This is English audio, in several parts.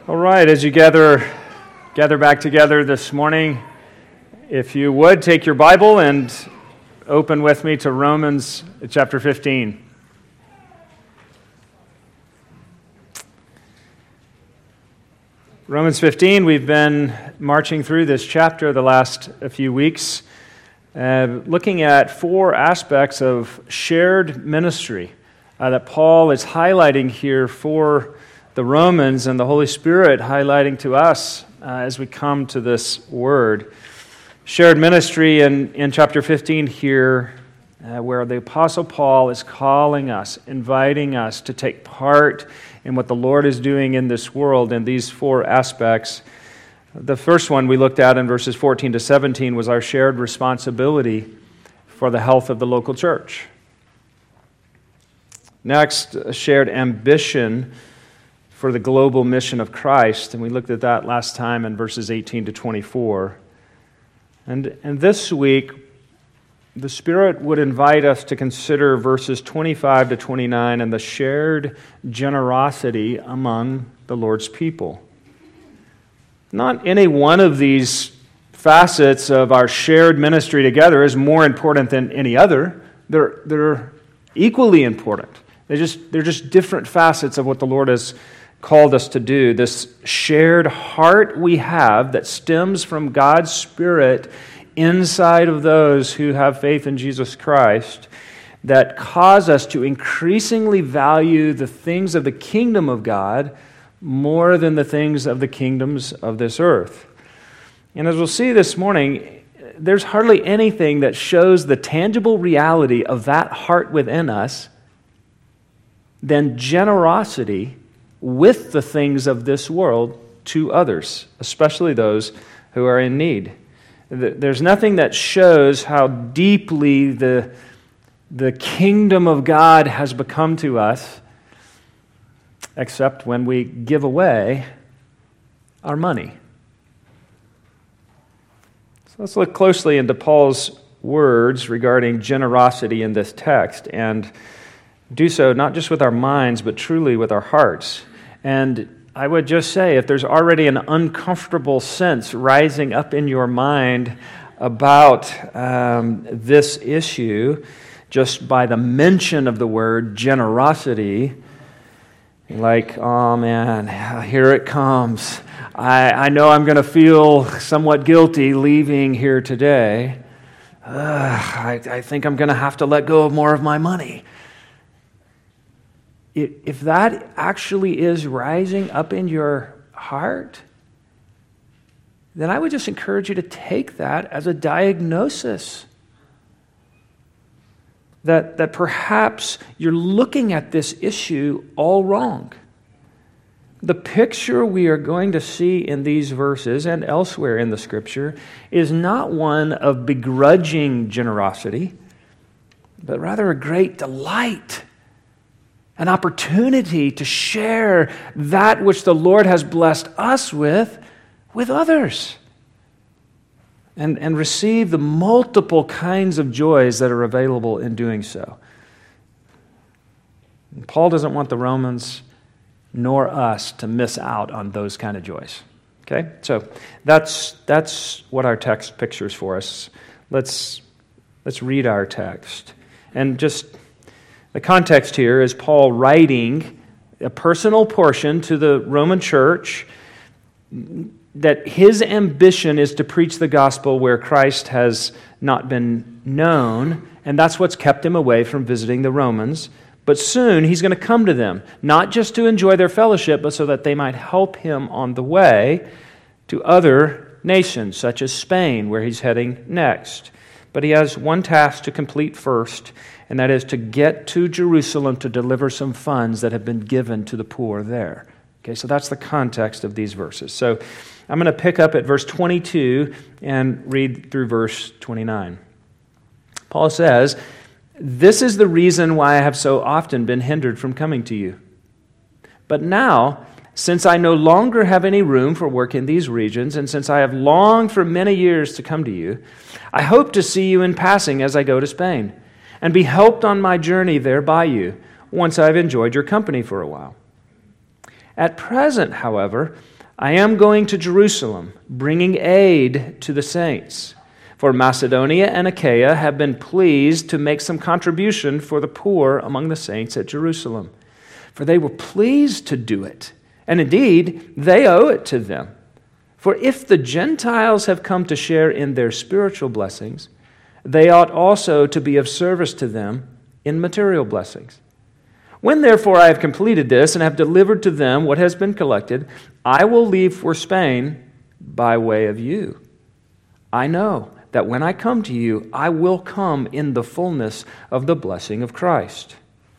All right, as you gather back together this morning, if you would take your Bible and open with me to Romans chapter 15. Romans 15, we've been marching through this chapter the last few weeks, looking at four aspects of shared ministry that Paul is highlighting here for the Romans, and the Holy Spirit highlighting to us as we come to this word. Shared ministry in chapter 15 here, where the Apostle Paul is calling us, inviting us to take part in what the Lord is doing in this world in these four aspects. The first one we looked at in verses 14 to 17 was our shared responsibility for the health of the local church. Next, a shared ambition for the global mission of Christ, and we looked at that last time in verses 18 to 24. And this week, the Spirit would invite us to consider verses 25 to 29 and the shared generosity among the Lord's people. Not any one of these facets of our shared ministry together is more important than any other. They're equally important. They're just different facets of what the Lord has called us to do. This shared heart we have that stems from God's Spirit inside of those who have faith in Jesus Christ, that cause us to increasingly value the things of the kingdom of God more than the things of the kingdoms of this earth. And as we'll see this morning, there's hardly anything that shows the tangible reality of that heart within us than generosity with the things of this world to others, especially those who are in need. There's nothing that shows how deeply the kingdom of God has become to us except when we give away our money. So let's look closely into Paul's words regarding generosity in this text, and do so not just with our minds, but truly with our hearts. And I would just say, if there's already an uncomfortable sense rising up in your mind about this issue, just by the mention of the word generosity, like, oh man, here it comes. I know I'm going to feel somewhat guilty leaving here today. I think I'm going to have to let go of more of my money. If that actually is rising up in your heart, then I would just encourage you to take that as a diagnosis. That perhaps you're looking at this issue all wrong. The picture we are going to see in these verses and elsewhere in the Scripture is not one of begrudging generosity, but rather a great delight. An opportunity to share that which the Lord has blessed us with others. And receive the multiple kinds of joys that are available in doing so. And Paul doesn't want the Romans nor us to miss out on those kind of joys. Okay? So that's what our text pictures for us. Let's read our text. And just the context here is Paul writing a personal portion to the Roman church that his ambition is to preach the gospel where Christ has not been known, and that's what's kept him away from visiting the Romans. But soon he's going to come to them, not just to enjoy their fellowship, but so that they might help him on the way to other nations, such as Spain, where he's heading next. But he has one task to complete first, and that is to get to Jerusalem to deliver some funds that have been given to the poor there. Okay, so that's the context of these verses. So I'm going to pick up at verse 22 and read through verse 29. Paul says, "This is the reason why I have so often been hindered from coming to you. But now, since I no longer have any room for work in these regions, and since I have longed for many years to come to you, I hope to see you in passing as I go to Spain, and be helped on my journey there by you, once I've enjoyed your company for a while. At present, however, I am going to Jerusalem, bringing aid to the saints. For Macedonia and Achaia have been pleased to make some contribution for the poor among the saints at Jerusalem. For they were pleased to do it, and indeed they owe it to them. For if the Gentiles have come to share in their spiritual blessings, they ought also to be of service to them in material blessings. When therefore I have completed this and have delivered to them what has been collected, I will leave for Spain by way of you. I know that when I come to you, I will come in the fullness of the blessing of Christ.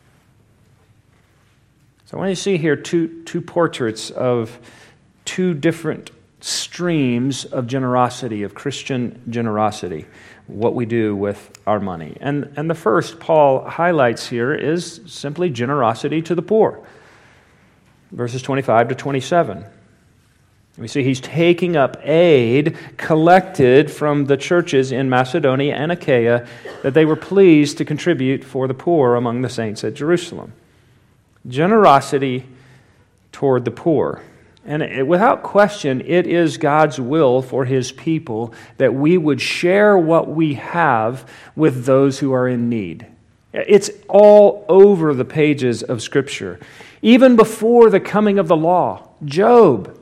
So I want you to see here two portraits of two different streams of generosity, of Christian generosity, what we do with our money. And the first Paul highlights here is simply generosity to the poor. Verses 25 to 27. We see he's taking up aid collected from the churches in Macedonia and Achaia that they were pleased to contribute for the poor among the saints at Jerusalem. Generosity toward the poor. And without question, it is God's will for His people that we would share what we have with those who are in need. It's all over the pages of Scripture. Even before the coming of the law, Job,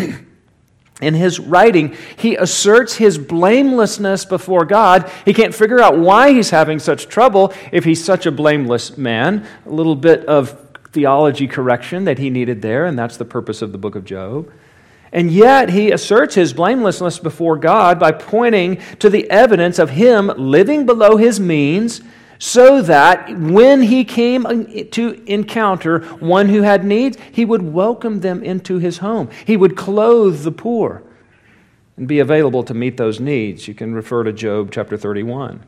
in his writing, he asserts his blamelessness before God. He can't figure out why he's having such trouble if he's such a blameless man. A little bit of theology correction that he needed there, and that's the purpose of the book of Job. And yet he asserts his blamelessness before God by pointing to the evidence of him living below his means, so that when he came to encounter one who had needs, he would welcome them into his home. He would clothe the poor and be available to meet those needs. You can refer to Job chapter 31.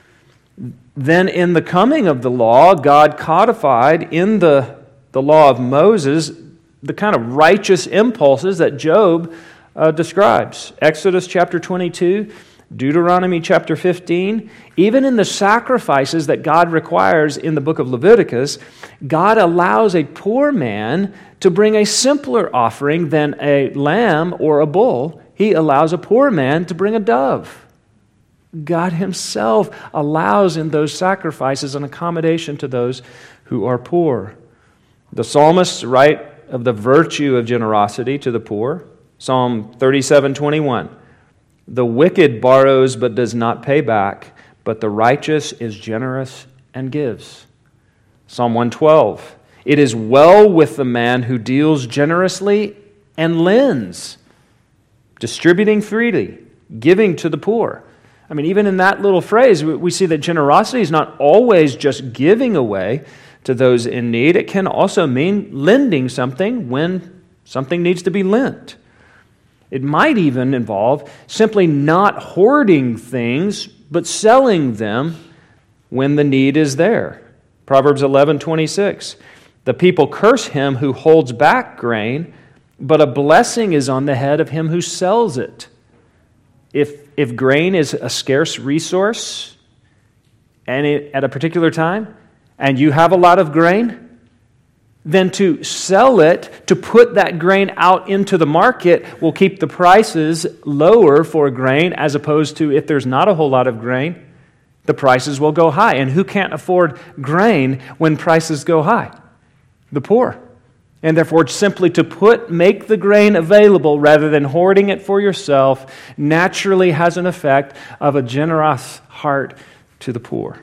Then in the coming of the law, God codified in the law of Moses the kind of righteous impulses that Job describes. Exodus chapter 22, Deuteronomy chapter 15, even in the sacrifices that God requires in the book of Leviticus, God allows a poor man to bring a simpler offering than a lamb or a bull. He allows a poor man to bring a dove. God Himself allows in those sacrifices an accommodation to those who are poor. The psalmists write of the virtue of generosity to the poor. Psalm 37:21. The wicked borrows but does not pay back, but the righteous is generous and gives. Psalm 112. It is well with the man who deals generously and lends, distributing freely, giving to the poor. I mean, even in that little phrase, we see that generosity is not always just giving away to those in need. It can also mean lending something when something needs to be lent. It might even involve simply not hoarding things, but selling them when the need is there. Proverbs 11:26. The people curse him who holds back grain, but a blessing is on the head of him who sells it. If grain is a scarce resource and at a particular time, and you have a lot of grain, then to sell it, to put that grain out into the market, will keep the prices lower for grain, as opposed to if there's not a whole lot of grain, the prices will go high. And who can't afford grain when prices go high? The poor. And therefore, simply to make the grain available rather than hoarding it for yourself naturally has an effect of a generous heart to the poor.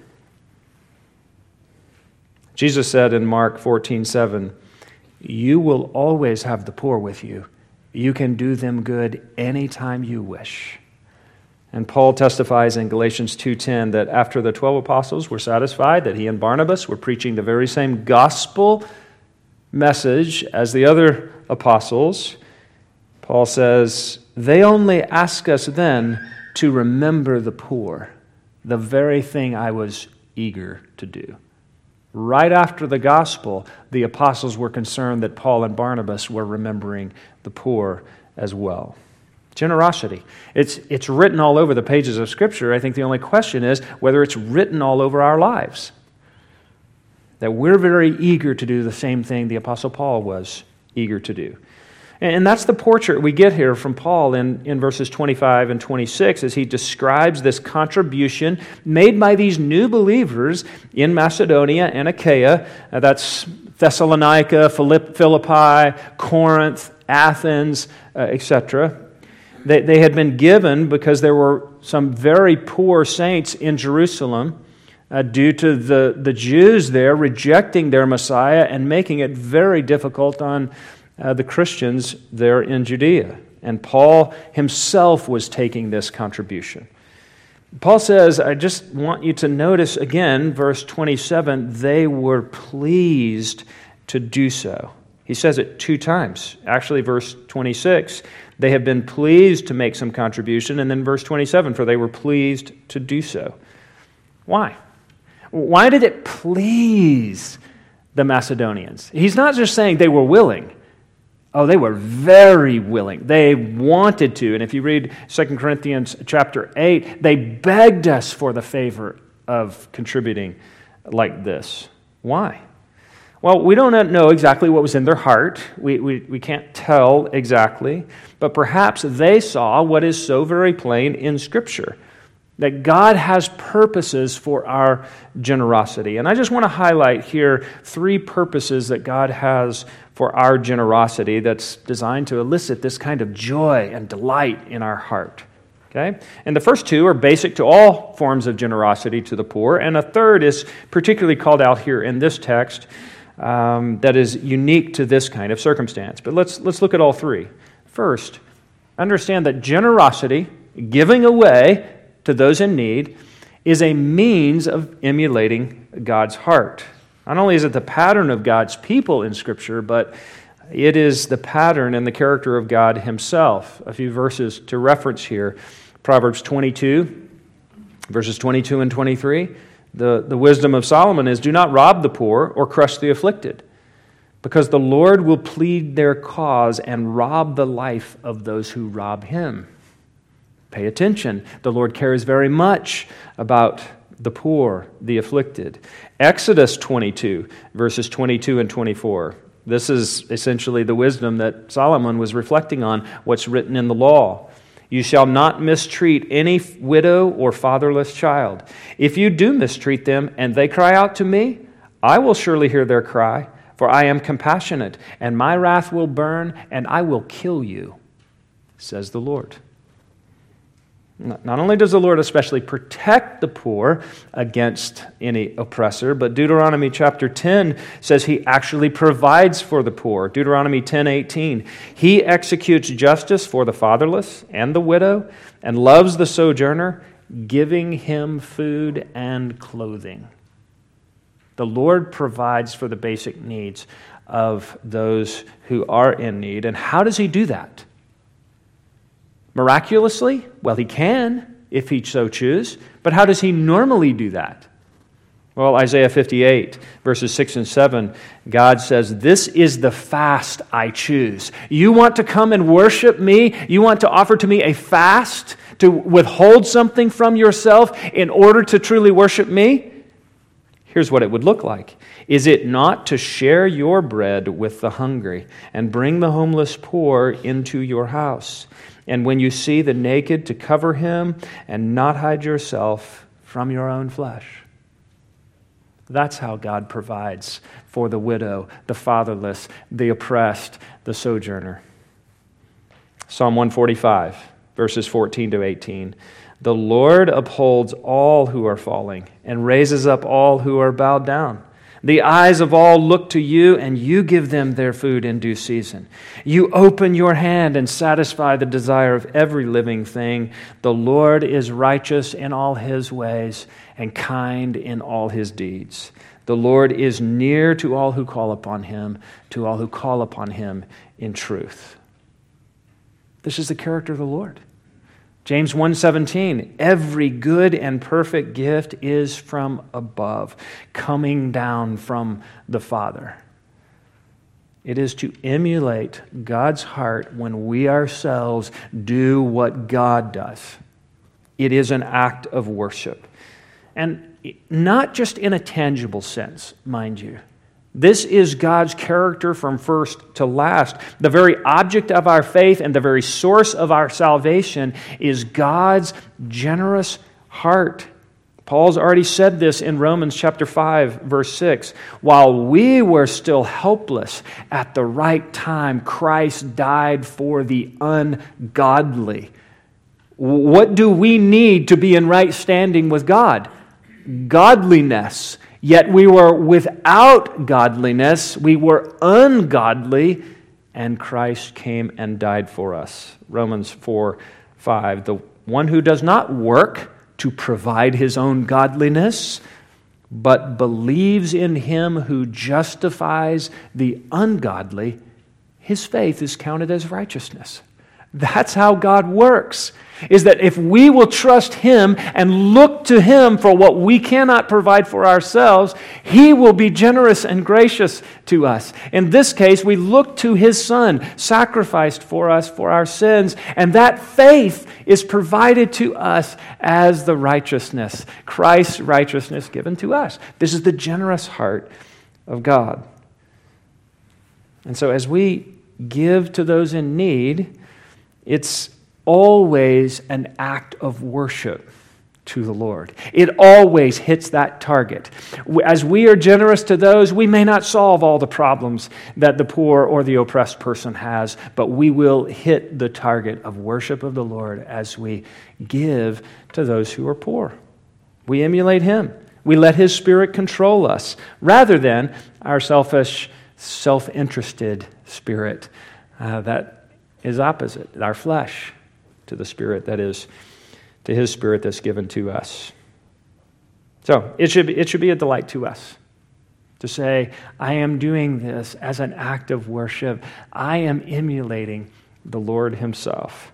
Jesus said in Mark 14:7, you will always have the poor with you. You can do them good anytime you wish. And Paul testifies in Galatians 2:10 that after the 12 apostles were satisfied that he and Barnabas were preaching the very same gospel message as the other apostles, Paul says, they only ask us then to remember the poor, the very thing I was eager to do. Right after the gospel, the apostles were concerned that Paul and Barnabas were remembering the poor as well. Generosity. It's written all over the pages of Scripture. I think the only question is whether it's written all over our lives. That we're very eager to do the same thing the Apostle Paul was eager to do. And that's the portrait we get here from Paul in verses 25 and 26 as he describes this contribution made by these new believers in Macedonia and Achaia. That's Thessalonica, Philippi, Corinth, Athens, etc. They had been given because there were some very poor saints in Jerusalem due to the Jews there rejecting their Messiah and making it very difficult on the Christians there in Judea. And Paul himself was taking this contribution. Paul says, I just want you to notice again, verse 27, they were pleased to do so. He says it 2 times. Actually, verse 26, they have been pleased to make some contribution. And then verse 27, for they were pleased to do so. Why? Why did it please the Macedonians? He's not just saying they were willing. Oh, they were very willing. They wanted to. And if you read 2 Corinthians chapter 8, they begged us for the favor of contributing like this. Why? Well, we don't know exactly what was in their heart. We can't tell exactly. But perhaps they saw what is so very plain in Scripture, that God has purposes for our generosity. And I just want to highlight here 3 purposes that God has for our generosity that's designed to elicit this kind of joy and delight in our heart. Okay? And the first 2 are basic to all forms of generosity to the poor, and a third is particularly called out here in this text that is unique to this kind of circumstance. But let's look at all 3. First, understand that generosity, giving away to those in need, is a means of emulating God's heart. Not only is it the pattern of God's people in Scripture, but it is the pattern and the character of God himself. A few verses to reference here. Proverbs 22, verses 22 and 23. The wisdom of Solomon is, do not rob the poor or crush the afflicted, because the Lord will plead their cause and rob the life of those who rob him. Pay attention. The Lord cares very much about the poor, the afflicted. Exodus 22, verses 22 and 24. This is essentially the wisdom that Solomon was reflecting on, what's written in the law. You shall not mistreat any widow or fatherless child. If you do mistreat them and they cry out to me, I will surely hear their cry, for I am compassionate, and my wrath will burn, and I will kill you, says the Lord. Not only does the Lord especially protect the poor against any oppressor, but Deuteronomy chapter 10 says he actually provides for the poor. Deuteronomy 10:18, he executes justice for the fatherless and the widow and loves the sojourner, giving him food and clothing. The Lord provides for the basic needs of those who are in need. And how does he do that? Miraculously? Well, he can, if he so choose. But how does he normally do that? Well, Isaiah 58, verses 6 and 7, God says, this is the fast I choose. You want to come and worship me? You want to offer to me a fast to withhold something from yourself in order to truly worship me? Here's what it would look like. Is it not to share your bread with the hungry and bring the homeless poor into your house? And when you see the naked, to cover him and not hide yourself from your own flesh. That's how God provides for the widow, the fatherless, the oppressed, the sojourner. Psalm 145, verses 14 to 18. The Lord upholds all who are falling and raises up all who are bowed down. The eyes of all look to you, and you give them their food in due season. You open your hand and satisfy the desire of every living thing. The Lord is righteous in all his ways and kind in all his deeds. The Lord is near to all who call upon him, to all who call upon him in truth. This is the character of the Lord. James 1:17, every good and perfect gift is from above, coming down from the Father. It is to emulate God's heart when we ourselves do what God does. It is an act of worship. And not just in a tangible sense, mind you. This is God's character from first to last. The very object of our faith and the very source of our salvation is God's generous heart. Paul's already said this in Romans chapter 5, verse 6. While we were still helpless, at the right time, Christ died for the ungodly. What do we need to be in right standing with God? Godliness. Yet we were without godliness, we were ungodly, and Christ came and died for us. Romans 4:5. The one who does not work to provide his own godliness, but believes in him who justifies the ungodly, his faith is counted as righteousness. That's how God works, is that if we will trust Him and look to Him for what we cannot provide for ourselves, He will be generous and gracious to us. In this case, we look to His Son, sacrificed for us for our sins, and that faith is provided to us as the righteousness, Christ's righteousness given to us. This is the generous heart of God. And so as we give to those in need, it's always an act of worship to the Lord. It always hits that target. As we are generous to those, we may not solve all the problems that the poor or the oppressed person has, but we will hit the target of worship of the Lord as we give to those who are poor. We emulate Him. We let His Spirit control us, rather than our selfish, self-interested spirit that is opposite, our flesh, to the Spirit that is, to His Spirit that's given to us. So it should be a delight to us to say, I am doing this as an act of worship. I am emulating the Lord Himself.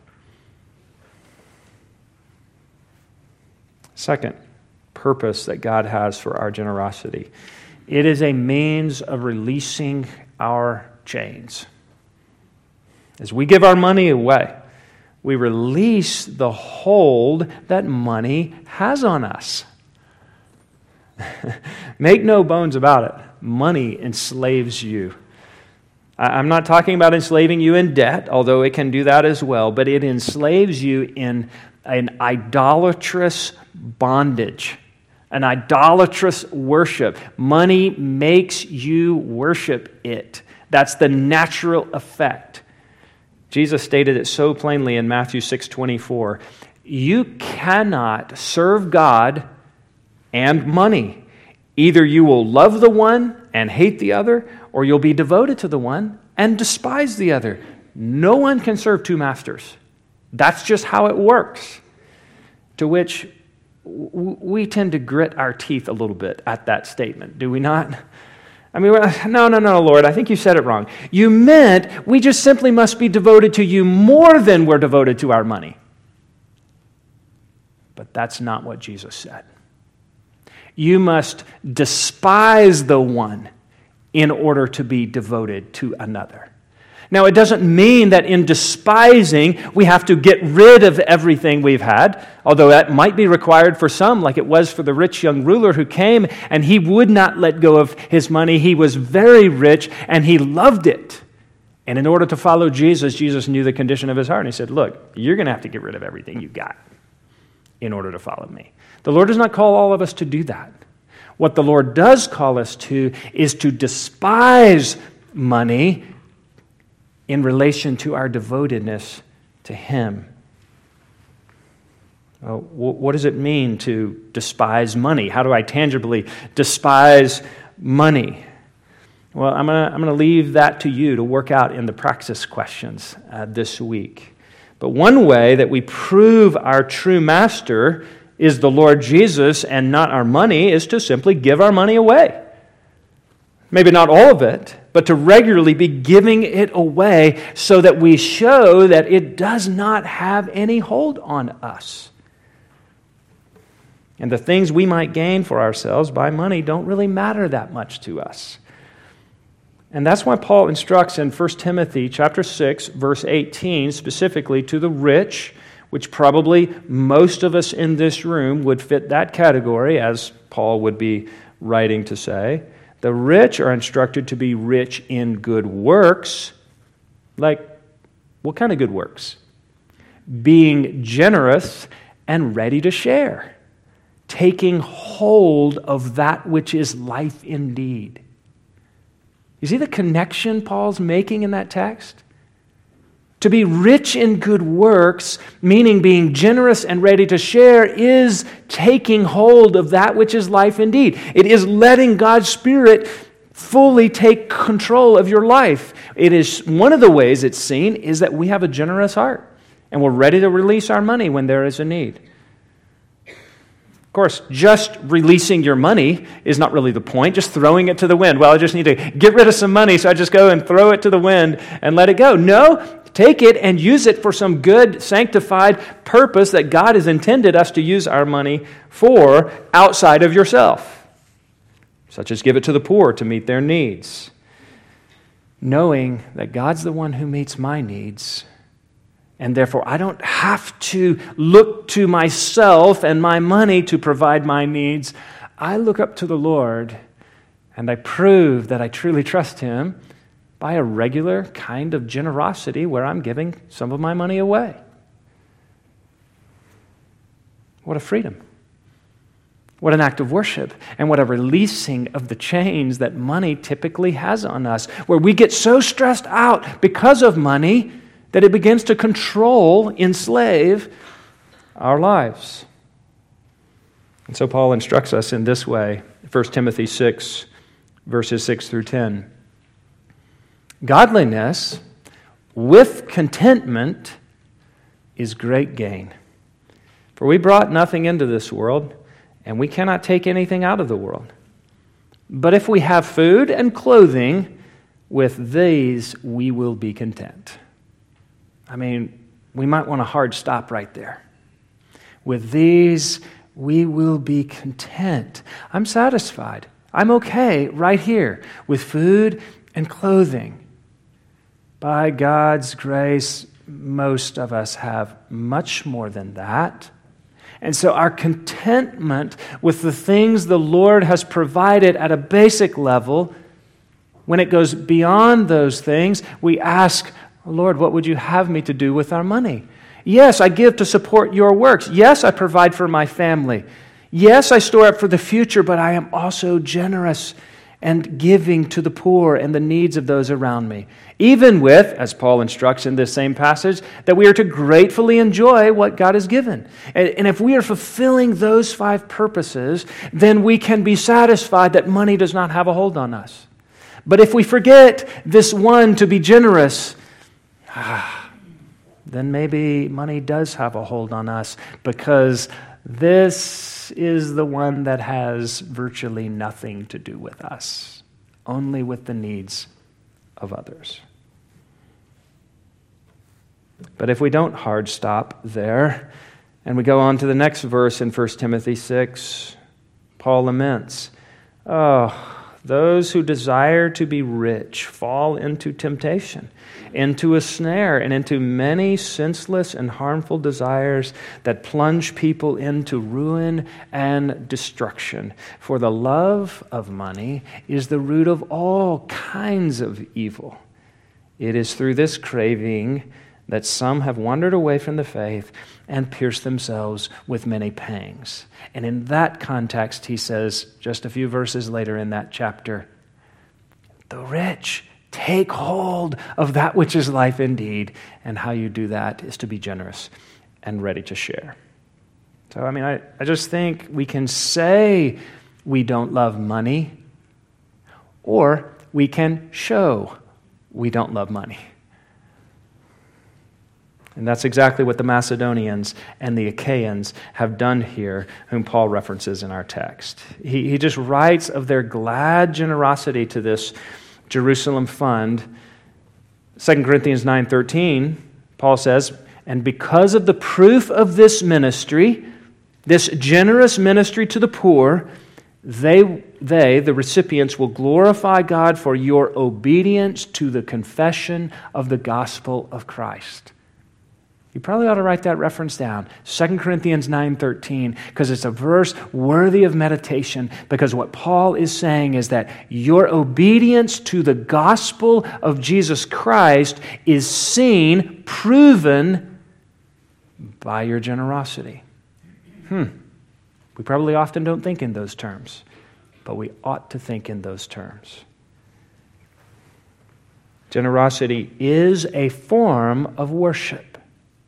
Second purpose that God has for our generosity. It is a means of releasing our chains. As we give our money away, we release the hold that money has on us. Make no bones about it. Money enslaves you. I'm not talking about enslaving you in debt, although it can do that as well, but it enslaves you in an idolatrous bondage, an idolatrous worship. Money makes you worship it. That's the natural effect. Jesus stated it so plainly in Matthew 6:24. You cannot serve God and money. Either you will love the one and hate the other, or you'll be devoted to the one and despise the other. No one can serve two masters. That's just how it works. To which we tend to grit our teeth a little bit at that statement, do we not? I mean, no, Lord, I think you said it wrong. You meant we just simply must be devoted to you more than we're devoted to our money. But that's not what Jesus said. You must despise the one in order to be devoted to another. Now, it doesn't mean that in despising, we have to get rid of everything we've had, although that might be required for some, like it was for the rich young ruler who came, and he would not let go of his money. He was very rich, and he loved it. And in order to follow Jesus, Jesus knew the condition of his heart, and he said, look, you're going to have to get rid of everything you got in order to follow me. The Lord does not call all of us to do that. What the Lord does call us to is to despise money in relation to our devotedness to Him. What does it mean to despise money? How do I tangibly despise money? Well, I'm going to leave that to you to work out in the praxis questions this week. But one way that we prove our true master is the Lord Jesus and not our money is to simply give our money away. Maybe not all of it, but to regularly be giving it away so that we show that it does not have any hold on us. And the things we might gain for ourselves by money don't really matter that much to us. And that's why Paul instructs in 1 Timothy chapter 6, verse 18, specifically to the rich, which probably most of us in this room would fit that category, as Paul would be writing to say, The rich are instructed to be rich in good works. Like, what kind of good works? Being generous and ready to share, taking hold of that which is life indeed. You see the connection Paul's making in that text? To be rich in good works, meaning being generous and ready to share, is taking hold of that which is life indeed. It is letting God's Spirit fully take control of your life. It is one of the ways it's seen is that we have a generous heart and we're ready to release our money when there is a need. Of course, just releasing your money is not really the point, just throwing it to the wind. Well, I just need to get rid of some money, so I just go and throw it to the wind and let it go. No, take it and use it for some good, sanctified purpose that God has intended us to use our money for outside of yourself, such as give it to the poor to meet their needs, knowing that God's the one who meets my needs. And therefore, I don't have to look to myself and my money to provide my needs. I look up to the Lord, and I prove that I truly trust Him by a regular kind of generosity where I'm giving some of my money away. What a freedom. What an act of worship, and what a releasing of the chains that money typically has on us, where we get so stressed out because of money that it begins to control, enslave our lives. And so Paul instructs us in this way, 1 Timothy 6, verses 6 through 10. Godliness with contentment is great gain. For we brought nothing into this world, and we cannot take anything out of the world. But if we have food and clothing, with these we will be content. I mean, we might want a hard stop right there. With these, we will be content. I'm satisfied. I'm okay right here with food and clothing. By God's grace, most of us have much more than that. And so our contentment with the things the Lord has provided at a basic level, when it goes beyond those things, we ask, Lord, what would you have me to do with our money? Yes, I give to support your works. Yes, I provide for my family. Yes, I store up for the future, but I am also generous and giving to the poor and the needs of those around me. Even with, as Paul instructs in this same passage, that we are to gratefully enjoy what God has given. And if we are fulfilling those 5 purposes, then we can be satisfied that money does not have a hold on us. But if we forget this one to be generous, then maybe money does have a hold on us, because this is the one that has virtually nothing to do with us, only with the needs of others. But if we don't hard stop there, and we go on to the next verse in 1 Timothy 6, Paul laments, those who desire to be rich fall into temptation, into a snare, and into many senseless and harmful desires that plunge people into ruin and destruction. For the love of money is the root of all kinds of evil. It is through this craving that some have wandered away from the faith and pierced themselves with many pangs. And in that context, he says, just a few verses later in that chapter, the rich take hold of that which is life indeed, and how you do that is to be generous and ready to share. So, I just think we can say we don't love money, or we can show we don't love money. And that's exactly what the Macedonians and the Achaeans have done here, whom Paul references in our text. He just writes of their glad generosity to this Jerusalem fund. 2 Corinthians 9:13, Paul says, and because of the proof of this ministry, this generous ministry to the poor, they, the recipients, will glorify God for your obedience to the confession of the gospel of Christ. You probably ought to write that reference down, 2 Corinthians 9:13, because it's a verse worthy of meditation, because what Paul is saying is that your obedience to the gospel of Jesus Christ is seen, proven by your generosity. We probably often don't think in those terms, but we ought to think in those terms. Generosity is a form of worship,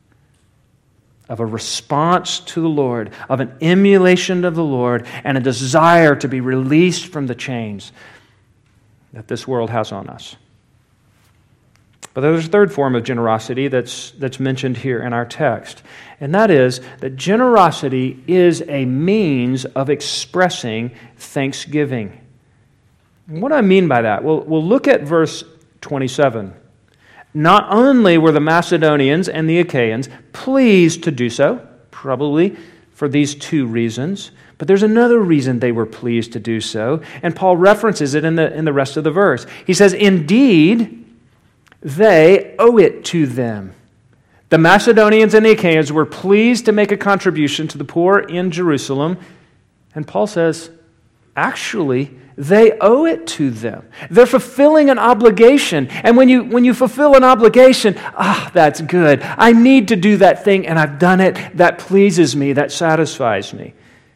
of a response to the Lord, of an emulation of the Lord, and a desire to be released from the chains that this world has on us. But there's a third form of generosity that's mentioned here in our text, and that is that generosity is a means of expressing thanksgiving. And what do I mean by that? Well, we'll look at verse 27. Not only were the Macedonians and the Achaeans pleased to do so, probably for these two reasons, but there's another reason they were pleased to do so, and Paul references it in the rest of the verse. He says, "Indeed, they owe it to them." The Macedonians and the Achaeans were pleased to make a contribution to the poor in Jerusalem, and Paul says, actually, they owe it to them. They're fulfilling an obligation. And when you fulfill an obligation, that's good. I need to do that thing, and I've done it. That pleases me. That satisfies me.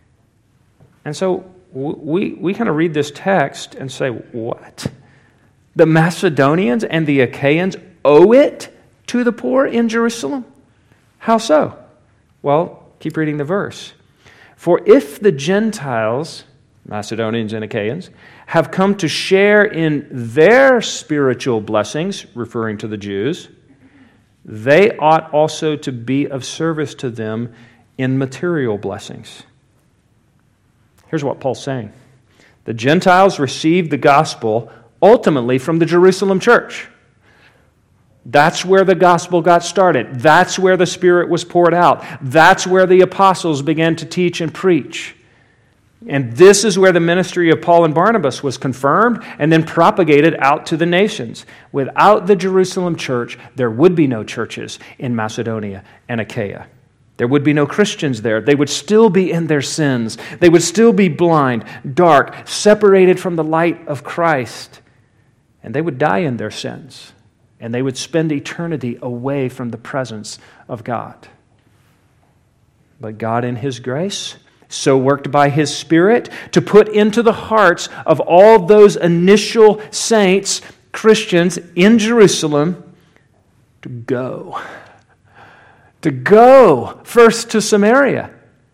And so we kind of read this text and say, what? The Macedonians and the Achaeans owe it to the poor in Jerusalem? How so? Well, keep reading the verse. "For if the Gentiles," Macedonians and Achaeans, "have come to share in their spiritual blessings," referring to the Jews, "they ought also to be of service to them in material blessings." Here's what Paul's saying. The Gentiles received the gospel ultimately from the Jerusalem church. That's where the gospel got started. That's where the Spirit was poured out. That's where the apostles began to teach and preach. And this is where the ministry of Paul and Barnabas was confirmed and then propagated out to the nations. Without the Jerusalem church, there would be no churches in Macedonia and Achaia. There would be no Christians there. They would still be in their sins. They would still be blind, dark, separated from the light of Christ. And they would die in their sins. And they would spend eternity away from the presence of God. But God in His grace so worked by His Spirit to put into the hearts of all those initial saints, Christians in Jerusalem, to go. To go first to Samaria,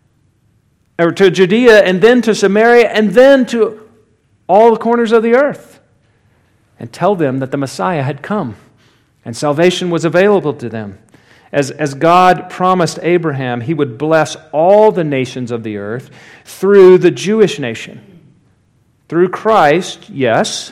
or to Judea, and then to Samaria, and then to all the corners of the earth, and tell them that the Messiah had come, and salvation was available to them. As God promised Abraham, He would bless all the nations of the earth through the Jewish nation. Through Christ, yes,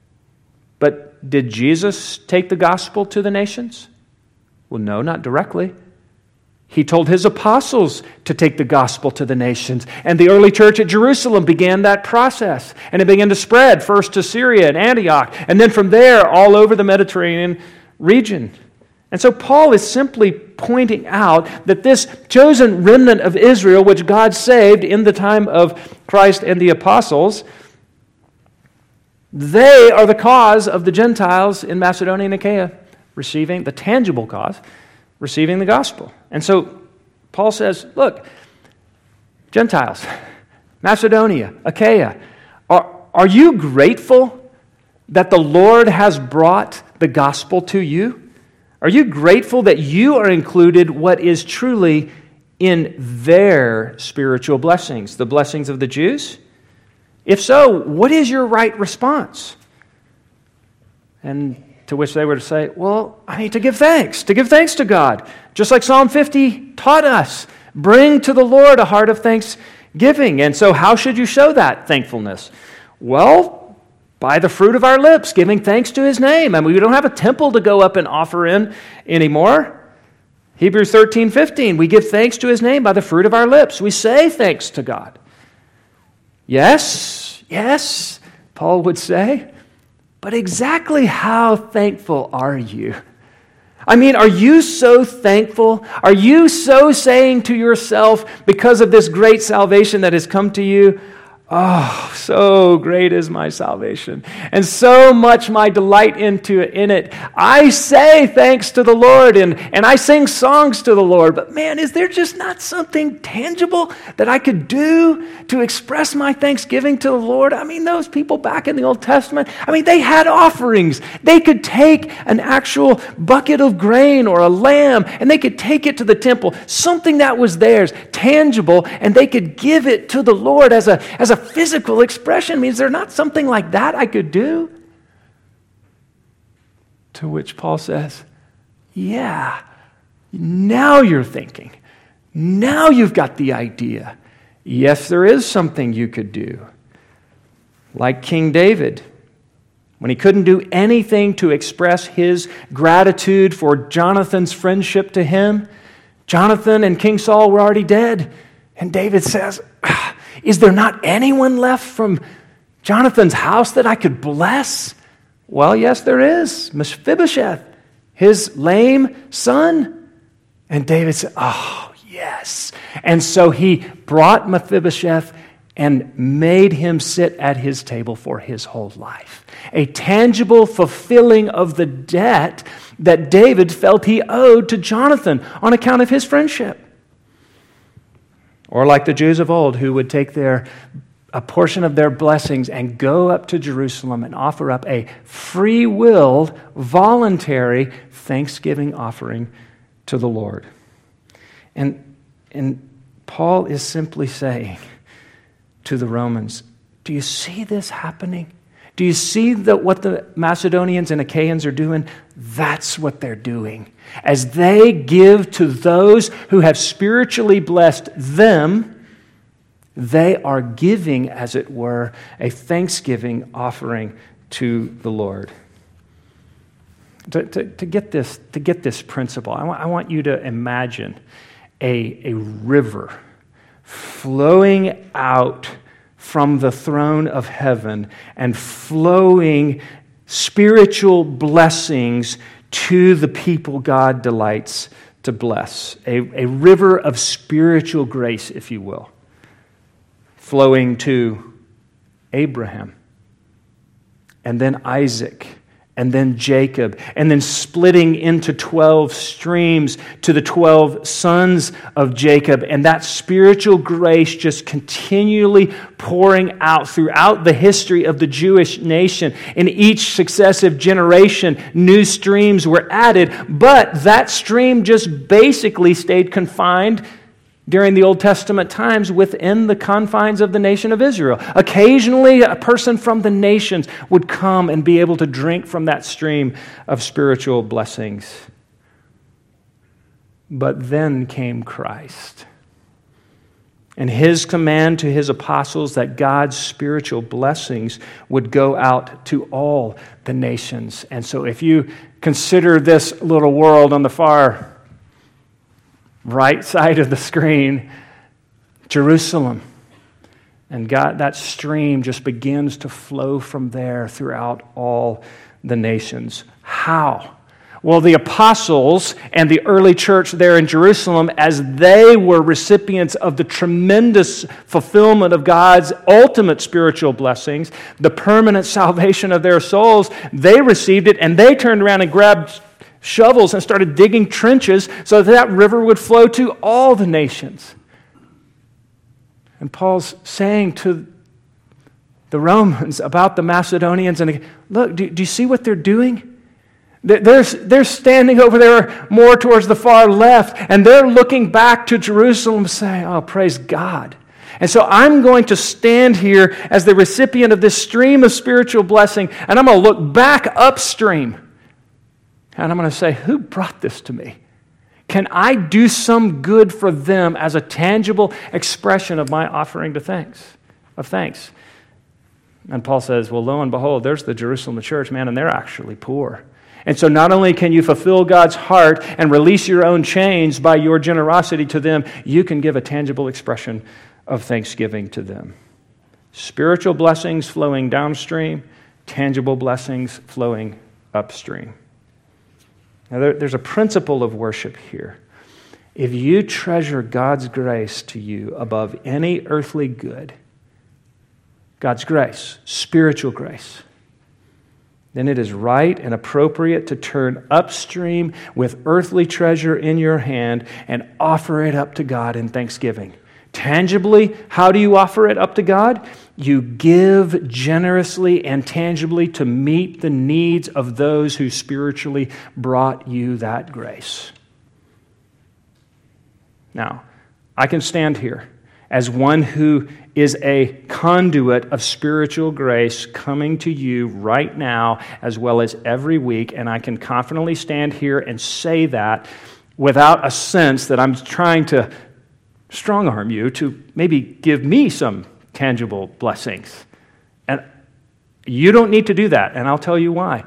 but did Jesus take the gospel to the nations? Well, no, not directly. He told His apostles to take the gospel to the nations. And the early church at Jerusalem began that process. And it began to spread first to Syria and Antioch, and then from there all over the Mediterranean region. And so Paul is simply pointing out that this chosen remnant of Israel, which God saved in the time of Christ and the apostles, they are the cause of the Gentiles in Macedonia and Achaia receiving, the tangible cause, receiving the gospel. And so Paul says, look, Gentiles, Macedonia, Achaia, are you grateful that the Lord has brought the gospel to you? Are you grateful that you are included what is truly in their spiritual blessings, the blessings of the Jews? If so, what is your right response? And to which they were to say, well, I need to give thanks to God. Just like Psalm 50 taught us, bring to the Lord a heart of thanksgiving. And so how should you show that thankfulness? Well, by the fruit of our lips, giving thanks to His name. I mean, we don't have a temple to go up and offer in anymore. Hebrews 13:15, we give thanks to His name by the fruit of our lips. We say thanks to God. Yes, Paul would say, but exactly how thankful are you? I mean, are you so thankful? Are you so saying to yourself, because of this great salvation that has come to you, oh, so great is my salvation, and so much my delight in it. I say thanks to the Lord, and I sing songs to the Lord. But man, is there just not something tangible that I could do to express my thanksgiving to the Lord? I mean, those people back in the Old Testament, I mean, they had offerings. They could take an actual bucket of grain or a lamb, and they could take it to the temple, something that was theirs, tangible, and they could give it to the Lord as a physical expression. Means there's not something like that I could do? To which Paul says, yeah, now you're thinking. Now you've got the idea. Yes, there is something you could do. Like King David, when he couldn't do anything to express his gratitude for Jonathan's friendship to him, Jonathan and King Saul were already dead. And David says, is there not anyone left from Jonathan's house that I could bless? Well, yes, there is. Mephibosheth, his lame son. And David said, oh, yes. And so he brought Mephibosheth and made him sit at his table for his whole life. A tangible fulfilling of the debt that David felt he owed to Jonathan on account of his friendship. Or like the Jews of old, who would take a portion of their blessings and go up to Jerusalem and offer up a free-willed, voluntary thanksgiving offering to the Lord. And Paul is simply saying to the Romans, do you see this happening? Do you see what the Macedonians and Achaeans are doing? That's what they're doing. As they give to those who have spiritually blessed them, they are giving, as it were, a thanksgiving offering to the Lord. To get this principle, I want you to imagine a river flowing out from the throne of heaven and flowing spiritual blessings to the people God delights to bless. A river of spiritual grace, if you will, flowing to Abraham, and then Isaac, and then Jacob, and then splitting into 12 streams to the 12 sons of Jacob, and that spiritual grace just continually pouring out throughout the history of the Jewish nation. In each successive generation, new streams were added, but that stream just basically stayed confined during the Old Testament times within the confines of the nation of Israel. Occasionally, a person from the nations would come and be able to drink from that stream of spiritual blessings. But then came Christ, and his command to his apostles that God's spiritual blessings would go out to all the nations. And so if you consider this little world on the far right side of the screen, Jerusalem, and God, that stream just begins to flow from there throughout all the nations. How? Well, the apostles and the early church there in Jerusalem, as they were recipients of the tremendous fulfillment of God's ultimate spiritual blessings, the permanent salvation of their souls, they received it, and they turned around and grabbed shovels and started digging trenches so that river would flow to all the nations. And Paul's saying to the Romans about the Macedonians, and look, do you see what they're doing? They're standing over there more towards the far left, and they're looking back to Jerusalem saying, oh, praise God. And so I'm going to stand here as the recipient of this stream of spiritual blessing, and I'm going to look back upstream. And I'm going to say, who brought this to me? Can I do some good for them as a tangible expression of my offering of thanks? And Paul says, well, lo and behold, there's the Jerusalem church, man, and they're actually poor. And so not only can you fulfill God's heart and release your own chains by your generosity to them, you can give a tangible expression of thanksgiving to them. Spiritual blessings flowing downstream, tangible blessings flowing upstream. Now, there's a principle of worship here. If you treasure God's grace to you above any earthly good, God's grace, spiritual grace, then it is right and appropriate to turn upstream with earthly treasure in your hand and offer it up to God in thanksgiving. Tangibly, how do you offer it up to God? You give generously and tangibly to meet the needs of those who spiritually brought you that grace. Now, I can stand here as one who is a conduit of spiritual grace coming to you right now as well as every week, and I can confidently stand here and say that without a sense that I'm trying to strong-arm you to maybe give me some tangible blessings. And you don't need to do that, and I'll tell you why.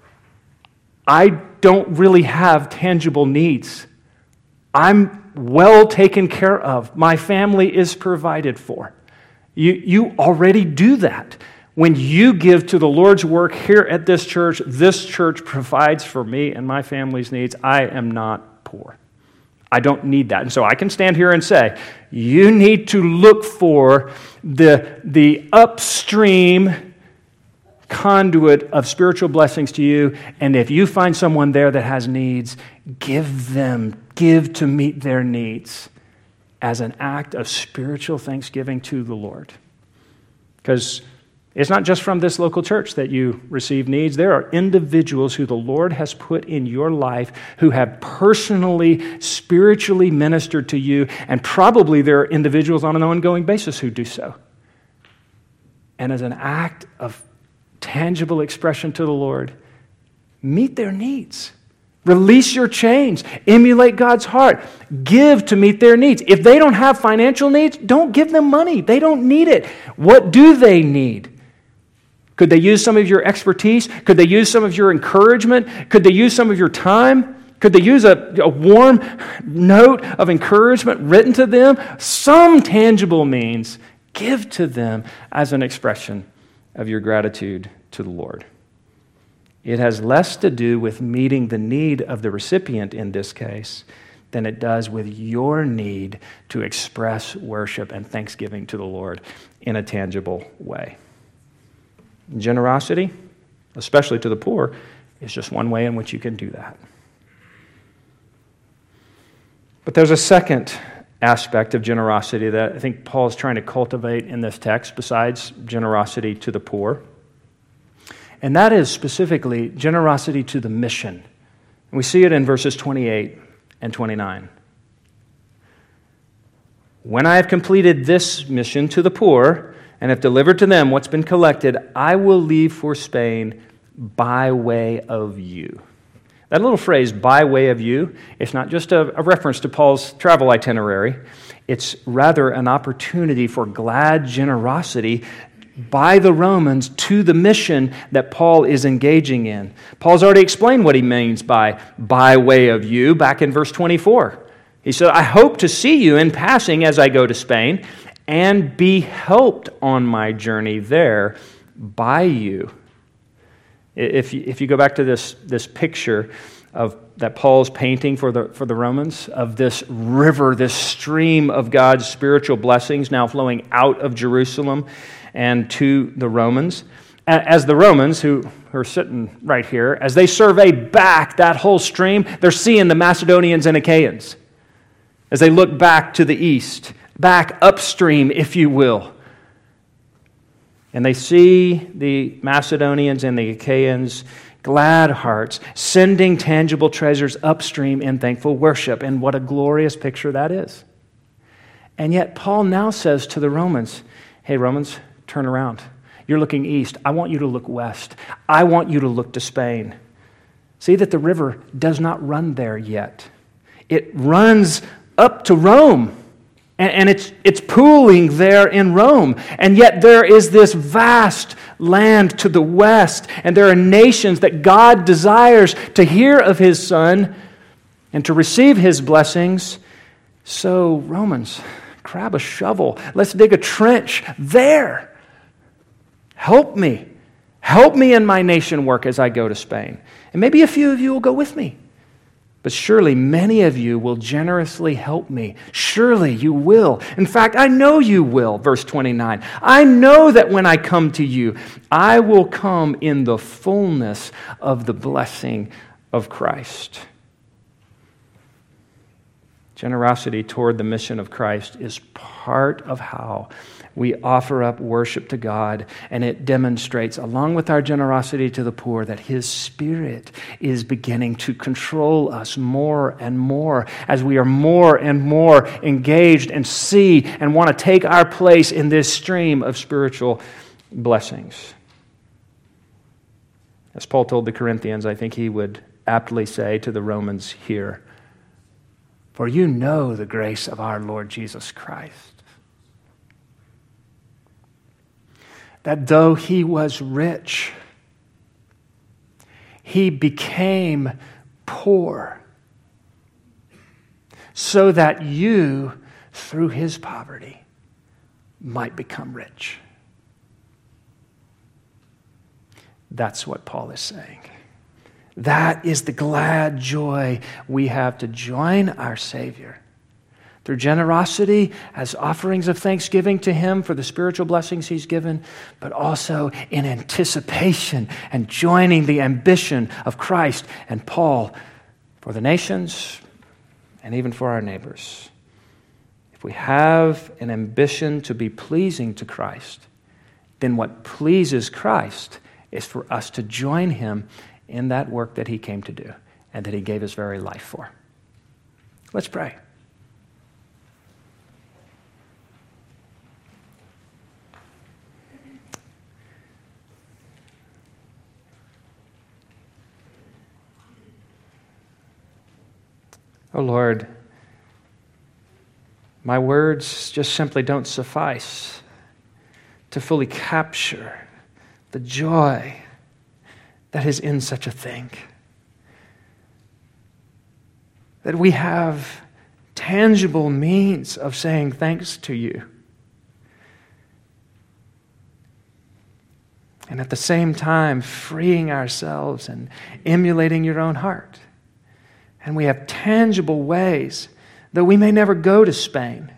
I don't really have tangible needs. I'm well taken care of. My family is provided for. You already do that. When you give to the Lord's work here at this church provides for me and my family's needs. I am not poor. I don't need that. And so I can stand here and say, you need to look for the upstream conduit of spiritual blessings to you, and if you find someone there that has needs, give to meet their needs as an act of spiritual thanksgiving to the Lord. Because it's not just from this local church that you receive needs. There are individuals who the Lord has put in your life who have personally, spiritually ministered to you, and probably there are individuals on an ongoing basis who do so. And as an act of tangible expression to the Lord, meet their needs. Release your chains. Emulate God's heart. Give to meet their needs. If they don't have financial needs, don't give them money. They don't need it. What do they need? Could they use some of your expertise? Could they use some of your encouragement? Could they use some of your time? Could they use a warm note of encouragement written to them? Some tangible means. Give to them as an expression of your gratitude to the Lord. It has less to do with meeting the need of the recipient in this case than it does with your need to express worship and thanksgiving to the Lord in a tangible way. Generosity, especially to the poor, is just one way in which you can do that. But there's a second aspect of generosity that I think Paul is trying to cultivate in this text besides generosity to the poor. And that is specifically generosity to the mission. And we see it in verses 28 and 29. When I have completed this mission to the poor and have delivered to them what's been collected, I will leave for Spain by way of you. That little phrase, by way of you, it's not just a reference to Paul's travel itinerary. It's rather an opportunity for glad generosity by the Romans to the mission that Paul is engaging in. Paul's already explained what he means by way of you back in verse 24. He said, I hope to see you in passing as I go to Spain and be helped on my journey there by you. If you go back to this picture of that Paul's painting for the Romans, of this river, this stream of God's spiritual blessings now flowing out of Jerusalem and to the Romans, as the Romans, who are sitting right here, as they survey back that whole stream, they're seeing the Macedonians and Achaeans. As they look back to the east, back upstream, if you will, and they see the Macedonians and the Achaeans, glad hearts, sending tangible treasures upstream in thankful worship. And what a glorious picture that is. And yet Paul now says to the Romans, hey, Romans, turn around. You're looking east. I want you to look west. I want you to look to Spain. See that the river does not run there yet. It runs up to Rome. And it's pooling there in Rome. And yet there is this vast land to the west. And there are nations that God desires to hear of His Son and to receive His blessings. So, Romans, grab a shovel. Let's dig a trench there. Help me. Help me in my nation work as I go to Spain. And maybe a few of you will go with me. But surely many of you will generously help me. Surely you will. In fact, I know you will. Verse 29. I know that when I come to you, I will come in the fullness of the blessing of Christ. Generosity toward the mission of Christ is part of how we offer up worship to God, and it demonstrates, along with our generosity to the poor, that His Spirit is beginning to control us more and more as we are more and more engaged and see and want to take our place in this stream of spiritual blessings. As Paul told the Corinthians, I think he would aptly say to the Romans here, "For you know the grace of our Lord Jesus Christ, that though He was rich, He became poor, so that you, through His poverty, might become rich." That's what Paul is saying. That is the glad joy we have to join our Savior through generosity as offerings of thanksgiving to Him for the spiritual blessings He's given, but also in anticipation and joining the ambition of Christ and Paul for the nations and even for our neighbors. If we have an ambition to be pleasing to Christ, then what pleases Christ is for us to join Him in that work that He came to do and that He gave His very life for. Let's pray. Oh Lord, my words just simply don't suffice to fully capture the joy that is in such a thing. That we have tangible means of saying thanks to You. And at the same time, freeing ourselves and emulating Your own heart. And we have tangible ways, though we may never go to Spain,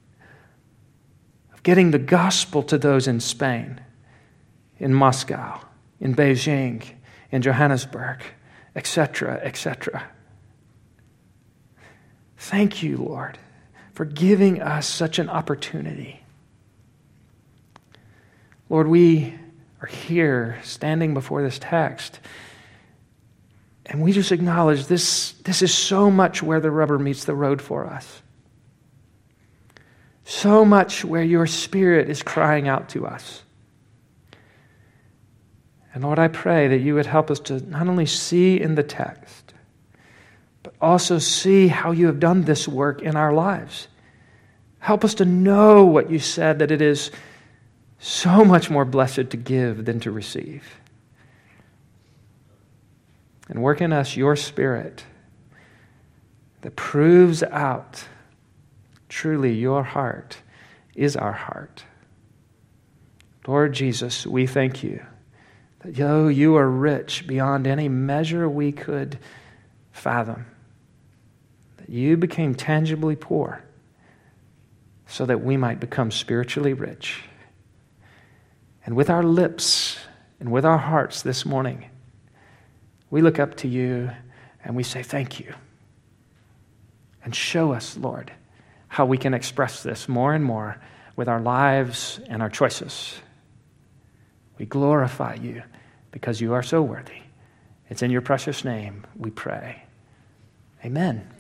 of getting the gospel to those in Spain, in Moscow, in Beijing, in Johannesburg, etc., etc. Thank You, Lord, for giving us such an opportunity. Lord, we are here standing before this text, and we just acknowledge this is so much where the rubber meets the road for us. So much where Your Spirit is crying out to us. And Lord, I pray that You would help us to not only see in the text, but also see how You have done this work in our lives. Help us to know what You said, that it is so much more blessed to give than to receive. And work in us Your Spirit that proves out truly Your heart is our heart. Lord Jesus, we thank You that though You are rich beyond any measure we could fathom, that You became tangibly poor so that we might become spiritually rich. And with our lips and with our hearts this morning, we look up to You and we say thank You. And show us, Lord, how we can express this more and more with our lives and our choices. We glorify You because You are so worthy. It's in Your precious name we pray. Amen.